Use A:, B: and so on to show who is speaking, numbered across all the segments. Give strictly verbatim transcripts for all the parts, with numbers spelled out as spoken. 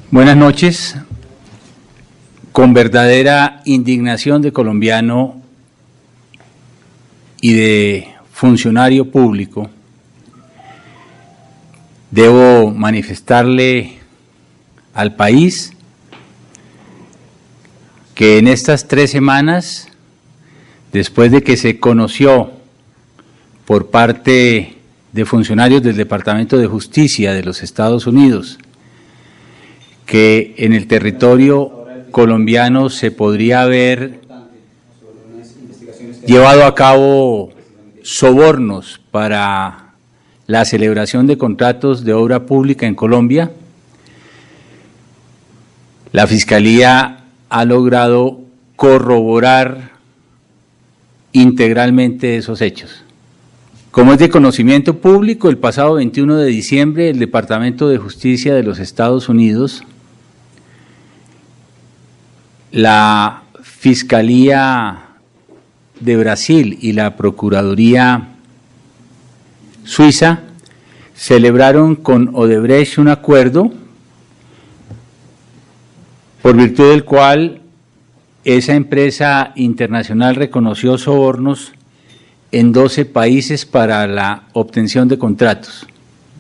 A: Buenas noches. Con verdadera indignación de colombiano y de funcionario público, debo manifestarle al país que en estas tres semanas, después de que se conoció por parte de funcionarios del Departamento de Justicia de los Estados Unidos que en el territorio colombiano se podría haber llevado a cabo sobornos para la celebración de contratos de obra pública en Colombia, la Fiscalía ha logrado corroborar integralmente esos hechos. Como es de conocimiento público, el pasado veintiuno de diciembre el Departamento de Justicia de los Estados Unidos, la Fiscalía de Brasil y la Procuraduría Suiza celebraron con Odebrecht un acuerdo por virtud del cual esa empresa internacional reconoció sobornos en doce países para la obtención de contratos.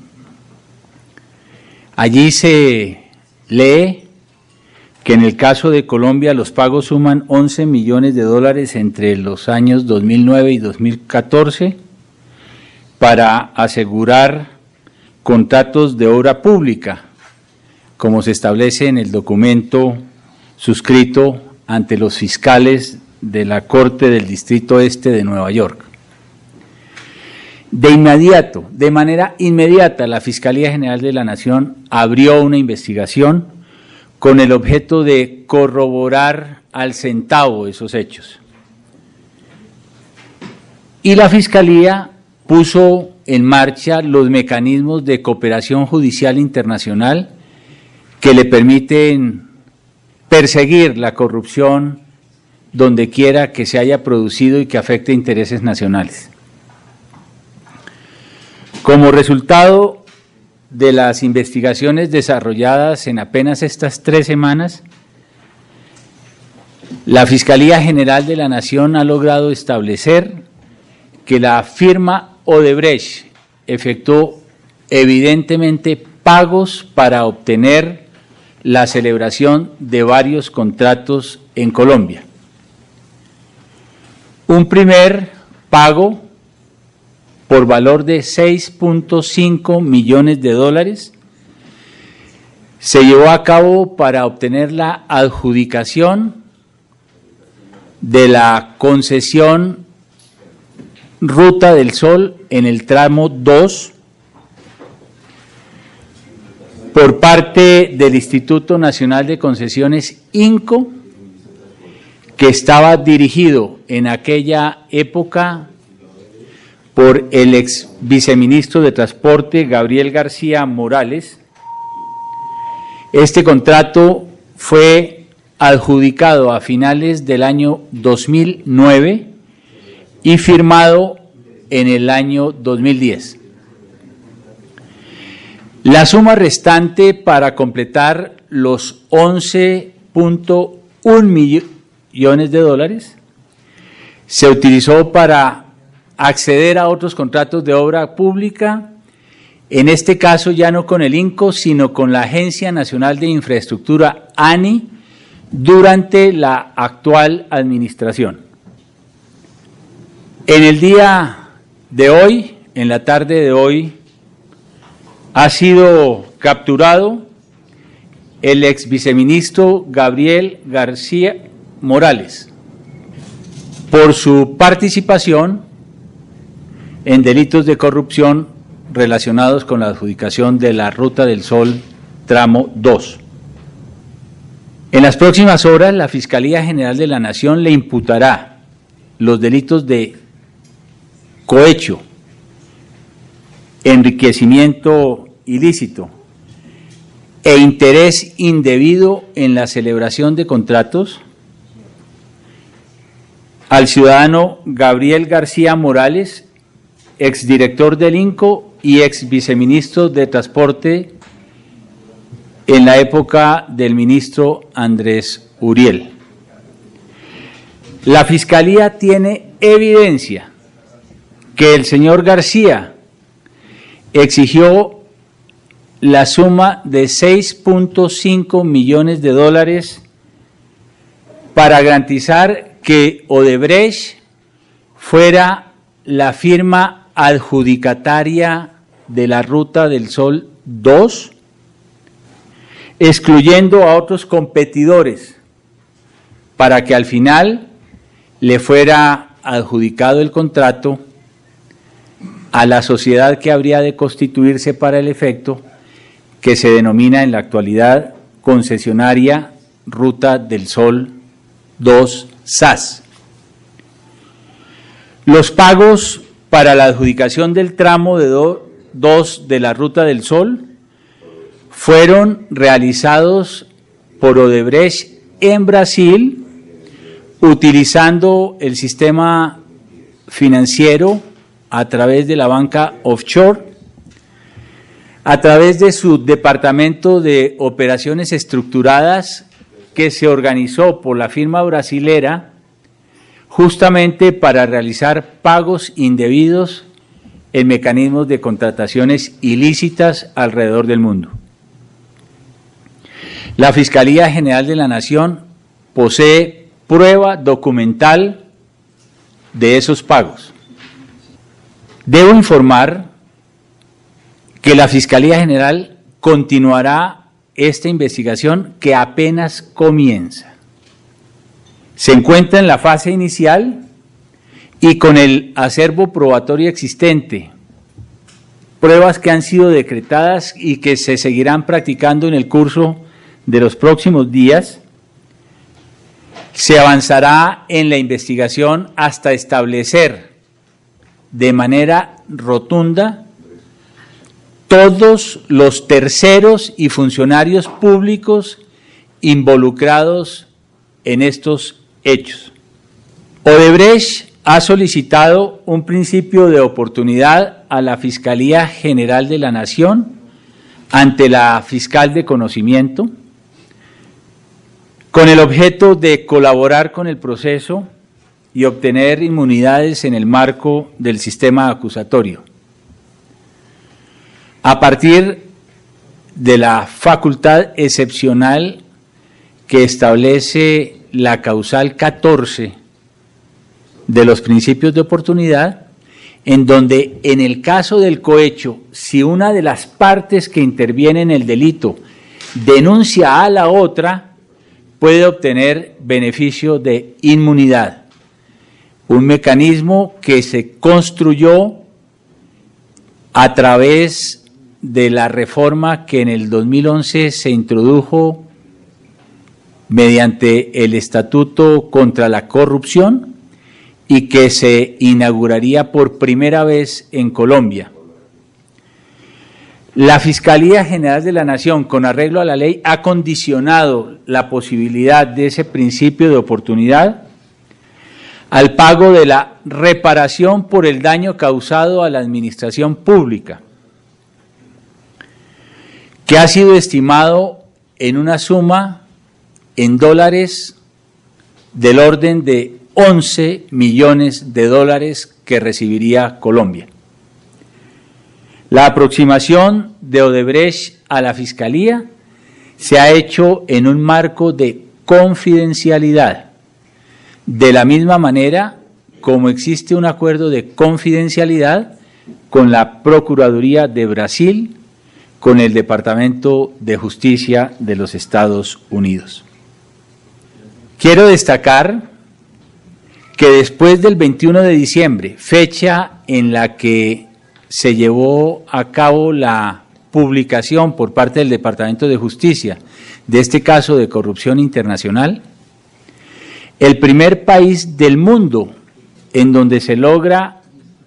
A: Allí se lee que en el caso de Colombia los pagos suman once millones de dólares entre los años dos mil nueve y dos mil catorce para asegurar contratos de obra pública, como se establece en el documento suscrito ante los fiscales de la Corte del Distrito Este de Nueva York. De inmediato, de manera inmediata, la Fiscalía General de la Nación abrió una investigación con el objeto de corroborar al centavo esos hechos. Y la Fiscalía puso en marcha los mecanismos de cooperación judicial internacional que le permiten perseguir la corrupción donde quiera que se haya producido y que afecte intereses nacionales. Como resultado de las investigaciones desarrolladas en apenas estas tres semanas, la Fiscalía General de la Nación ha logrado establecer que la firma Odebrecht efectuó evidentemente pagos para obtener la celebración de varios contratos en Colombia. Un primer pago por valor de seis punto cinco millones de dólares se llevó a cabo para obtener la adjudicación de la concesión Ruta del Sol en el tramo dos por parte del Instituto Nacional de Concesiones INCO, que estaba dirigido en aquella época por el ex viceministro de Transporte, Gabriel García Morales. Este contrato fue adjudicado a finales del año dos mil nueve y firmado en el año dos mil diez. La suma restante para completar los once punto uno millones de dólares se utilizó para acceder a otros contratos de obra pública, en este caso ya no con el INCO, sino con la Agencia Nacional de Infraestructura, ANI, durante la actual administración. En el día de hoy, en la tarde de hoy, ha sido capturado el ex viceministro Gabriel García Morales por su participación en delitos de corrupción relacionados con la adjudicación de la Ruta del Sol tramo dos. En las próximas horas, la Fiscalía General de la Nación le imputará los delitos de cohecho, enriquecimiento ilícito e interés indebido en la celebración de contratos al ciudadano Gabriel García Morales, exdirector del INCO y ex viceministro de Transporte en la época del ministro Andrés Uriel. La Fiscalía tiene evidencia que el señor García exigió la suma de seis punto cinco millones de dólares para garantizar que Odebrecht fuera la firma adjudicataria de la Ruta del Sol dos, excluyendo a otros competidores, para que al final le fuera adjudicado el contrato a la sociedad que habría de constituirse para el efecto, que se denomina en la actualidad Concesionaria Ruta del Sol dos S A S. Los pagos para la adjudicación del tramo de dos de la Ruta del Sol fueron realizados por Odebrecht en Brasil, utilizando el sistema financiero a través de la banca offshore, a través de su departamento de operaciones estructuradas que se organizó por la firma brasilera justamente para realizar pagos indebidos en mecanismos de contrataciones ilícitas alrededor del mundo. La Fiscalía General de la Nación posee prueba documental de esos pagos. Debo informar que la Fiscalía General continuará esta investigación que apenas comienza. Se encuentra en la fase inicial y con el acervo probatorio existente, pruebas que han sido decretadas y que se seguirán practicando en el curso de los próximos días, se avanzará en la investigación hasta establecer de manera rotunda todos los terceros y funcionarios públicos involucrados en estos hechos. Odebrecht ha solicitado un principio de oportunidad a la Fiscalía General de la Nación ante la fiscal de conocimiento, con el objeto de colaborar con el proceso y obtener inmunidades en el marco del sistema acusatorio. A partir de la facultad excepcional que establece la causal catorce de los principios de oportunidad, en donde en el caso del cohecho, si una de las partes que interviene en el delito denuncia a la otra, puede obtener beneficio de inmunidad. Un mecanismo que se construyó a través de la reforma que en el dos mil once se introdujo mediante el Estatuto contra la Corrupción y que se inauguraría por primera vez en Colombia. La Fiscalía General de la Nación, con arreglo a la ley, ha condicionado la posibilidad de ese principio de oportunidad al pago de la reparación por el daño causado a la administración pública, que ha sido estimado en una suma en dólares del orden de once millones de dólares que recibiría Colombia. La aproximación de Odebrecht a la Fiscalía se ha hecho en un marco de confidencialidad, de la misma manera como existe un acuerdo de confidencialidad con la Procuraduría de Brasil, con el Departamento de Justicia de los Estados Unidos. Quiero destacar que después del veintiuno de diciembre, fecha en la que se llevó a cabo la publicación por parte del Departamento de Justicia de este caso de corrupción internacional, el primer país del mundo en donde se logra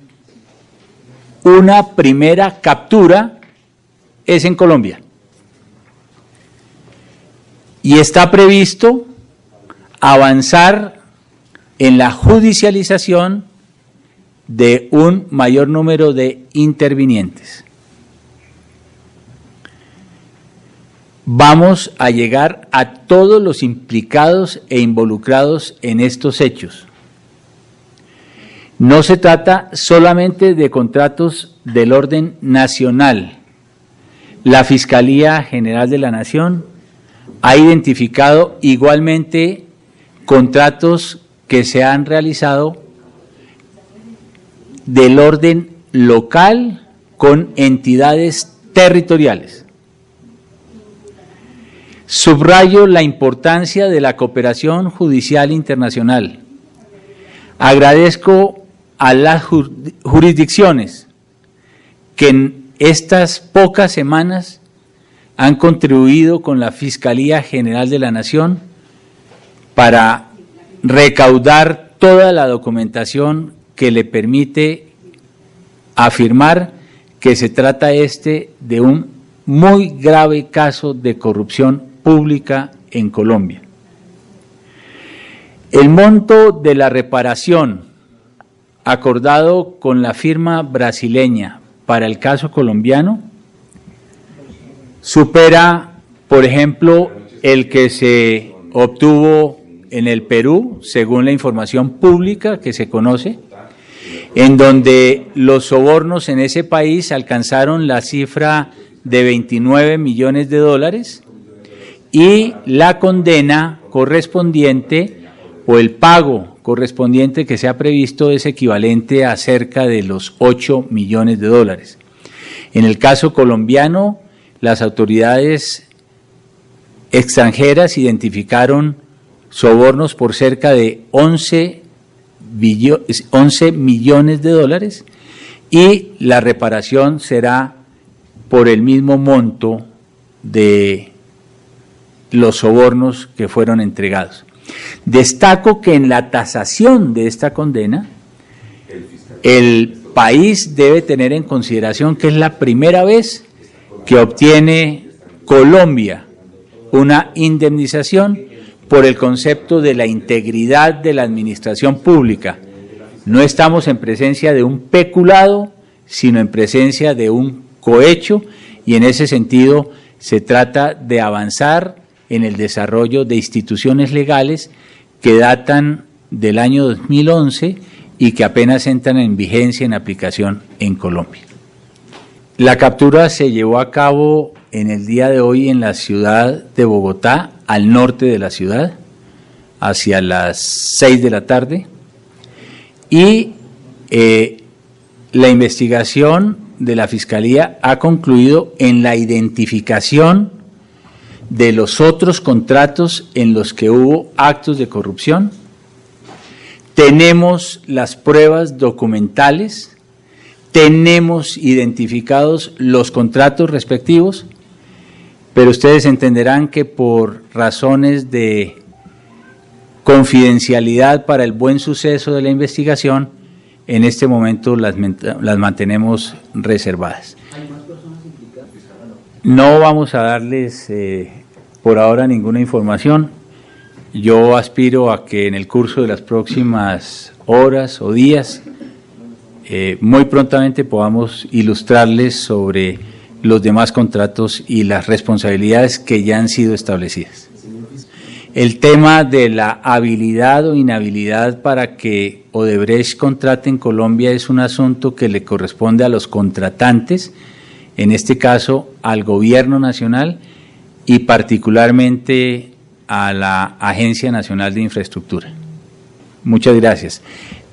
A: una primera captura es en Colombia. Y está previsto avanzar en la judicialización de un mayor número de intervinientes. vamos a llegar a todos los implicados e involucrados en estos hechos. No se trata solamente de contratos del orden nacional. La Fiscalía General de la Nación ha identificado igualmente contratos que se han realizado del orden local con entidades territoriales. Subrayo la importancia de la cooperación judicial internacional. Agradezco a las jurisdicciones que en estas pocas semanas han contribuido con la Fiscalía General de la Nación para recaudar toda la documentación que le permite afirmar que se trata este de un muy grave caso de corrupción pública en Colombia. El monto de la reparación acordado con la firma brasileña para el caso colombiano supera, por ejemplo, el que se obtuvo en el Perú, según la información pública que se conoce, en donde los sobornos en ese país alcanzaron la cifra de veintinueve millones de dólares y la condena correspondiente o el pago correspondiente que se ha previsto es equivalente a cerca de los ocho millones de dólares. En el caso colombiano, las autoridades extranjeras identificaron sobornos por cerca de once millones de dólares y la reparación será por el mismo monto de los sobornos que fueron entregados. Destaco que en la tasación de esta condena, el país debe tener en consideración que es la primera vez que obtiene Colombia una indemnización por el concepto de la integridad de la administración pública. No estamos en presencia de un peculado, sino en presencia de un cohecho, y en ese sentido se trata de avanzar en el desarrollo de instituciones legales que datan del año dos mil once y que apenas entran en vigencia en aplicación en Colombia. La captura se llevó a cabo en el día de hoy en la ciudad de Bogotá, al norte de la ciudad, hacia las seis de la tarde, y eh, la investigación de la Fiscalía ha concluido en la identificación de los otros contratos en los que hubo actos de corrupción. Tenemos las pruebas documentales, tenemos identificados los contratos respectivos, pero ustedes entenderán que por razones de confidencialidad para el buen suceso de la investigación, en este momento las, las mantenemos reservadas. ¿Hay más personas implicadas? No vamos a darles eh, por ahora ninguna información. Yo aspiro a que en el curso de las próximas horas o días, eh, muy prontamente podamos ilustrarles sobre los demás contratos y las responsabilidades que ya han sido establecidas. El tema de la habilidad o inhabilidad para que Odebrecht contrate en Colombia es un asunto que le corresponde a los contratantes, en este caso al Gobierno Nacional y particularmente a la Agencia Nacional de Infraestructura. Muchas gracias.